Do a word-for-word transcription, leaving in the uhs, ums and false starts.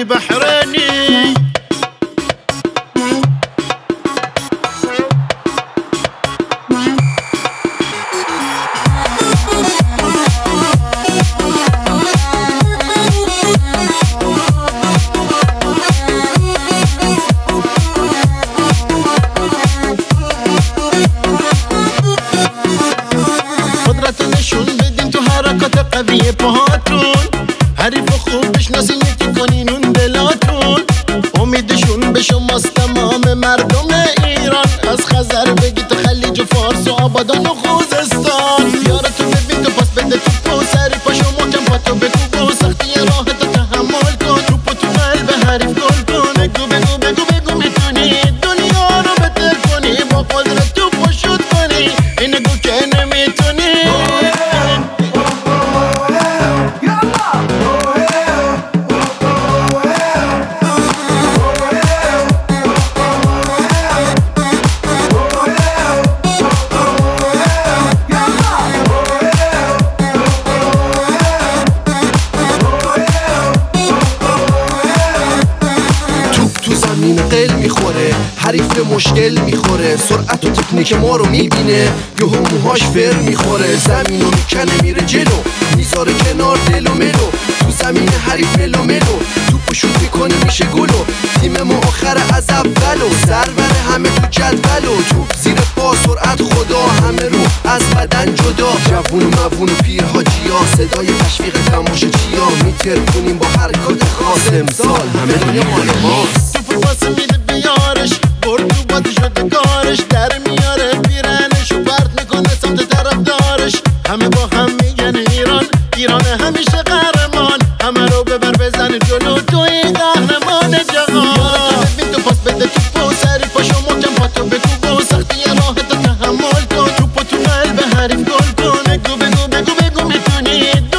بحرینی بحرینی. قدرت نشون بدین تو حرکات قوی پاهاتون، حریف خوب بشناسین یکی کنین اون دلاتون. امیدشون به شماست تمام مردم ایران، از خزر بگی تا خلیج و فارس و آبادان و خوزستان. یارتو ببین تو پاس بده توپو، سری پاشو محکم پاتو بکوب و سختی راه تو تحمل کن. توپو تو قلب حریف گل کن، بگو بگو بگو بگو میتونی دنیا رو بهتر کنی، با قدرت توپو شوت کنی، اینه گو که نمیتونی. قل میخوره، حریف به مشکل میخوره، سرعت و تکنیک ما رو میبینه، یهو موهاش فر میخوره. زمین رو میکنه میره جلو، میذاره کنار دل و ملو، تو زمین حریف ملو ملو، توپو شوت میکنه میشه گلو. تیم ما آخر از اولو، سرور همه تو جدولو، توپ زیر پا سرعت خدا، همه رو از بدن جدا. جوون و موون و پیر حاجیا، صدای تشویق تماشا چیا، میتر کنیم با حرکات خاص، امسال همه دنیا مال ماست. واسه میده بیارش، برد تو بازی شده کارش، در میاره پیرنش و پرت میکنه سمت طرف دارش. همه با هم میگن ایران، ایران همیشه قهرمان، همه رو ببر بزن جلو، تو این قهرمان جهان. یارتو ببین تو پاس بده توپو، سری پاشو محکم پاتو بکوب و سختی راه تو تحمل کن. توپو تو قلب حریف گل کن، بگو بگو بگو بگو میتونی